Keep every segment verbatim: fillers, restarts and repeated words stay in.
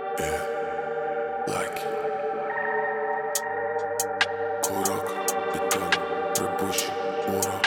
Yeah, like курок, бетон, пропущен урок.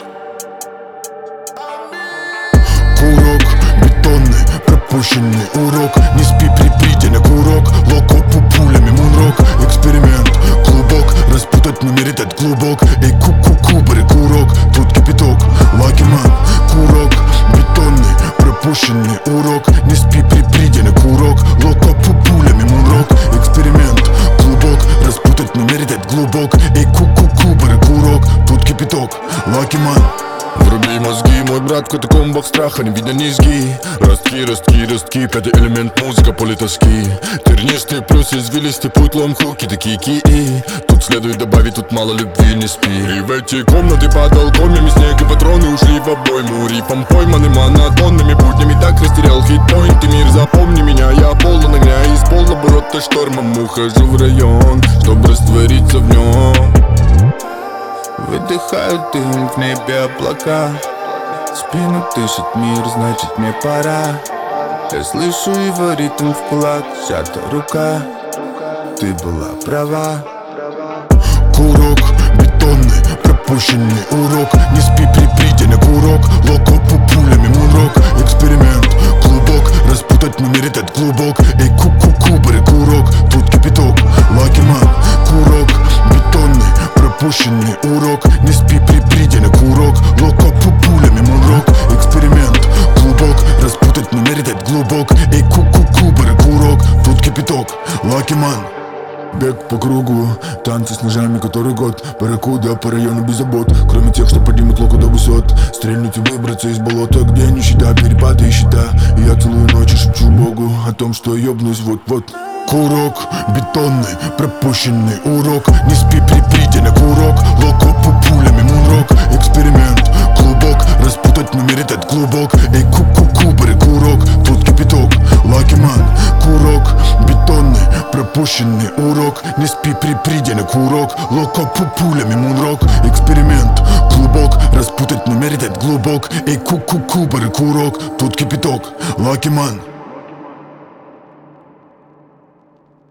Курок, бетонный, пропущенный урок. Не спи, приприте на курок. Локо по пулями, мунрок. Эксперимент, клубок. Распутать номер этот клубок. Эй, ку-ку-ку, бери курок. Тут кипяток, лакиман. Курок, бетонный, пропущенный урок. Не спи, приприте на курок. Локо по пулями, мунрок. Эксперимент, клубок. Распутать номер этот глубок. Эй, ку-ку-ку, бери курок. Тут кипяток, лакиман. Вруби мозги, мой брат, в катакомбах страха не видно низги. Ростки, ростки, ростки, пятый элемент, музыка, поле тоски. Тернистый плюс извилистый путь, лом, хуки, такие ки. Тут следует добавить, тут мало любви, не спи. И в эти комнаты под балконами снег и патроны ушли в обойму. Рифом пойманы монотонными буднями, так растерял хитпоинт. И мир, запомни меня, я полон огня, из полоборота штормом ухожу в район, чтобы раствориться в нем. Выдыхают дым, в небе облака. Спину дышит мир, значит мне пора. Я слышу его ритм в кулак, сжата рука. Ты была права. Курок, бетонный, пропущенный урок. Не спи, приприте на курок. Локо по пулями, мунрок. Эксперимент, клубок. Распутать номер этот клубок. Эй, ку-ку-ку, бери курок. Тут кипяток, лакиман. Курок, бетонный, пропущенный урок. Не спи, приприте на курок. Локо по пулями, мунрок. Эксперимент, клубок. Распутать номер этот глубок. Эй, ку-ку-ку, бери курок. Тут кипяток, лакиман. Бег по кругу, танцы с ножами, который год. Паракуда по району без забот. Кроме тех, что поднимут локу до высот. Стрельнуть и выбраться из болота, где нищета, перепады и счета. И я целую ночь и шепчу Богу о том, что ёбнусь вот-вот. Курок, бетонный, пропущенный урок. Не спи, приприте на курок. Локо по пулями, мунрок. Эксперимент, клубок. Распутать номер этот клубок. Эй, ку-ку-ку, бери курок. Тут кипяток, лакиман. Курок, бетонный, пропущенный урок. Не спи, приприте на курок. Локо по пулями, мунрок. Эксперимент, клубок. Распутать номер этот глубок. Эй, ку-ку-ку, бери курок. Тут кипяток, лакиман.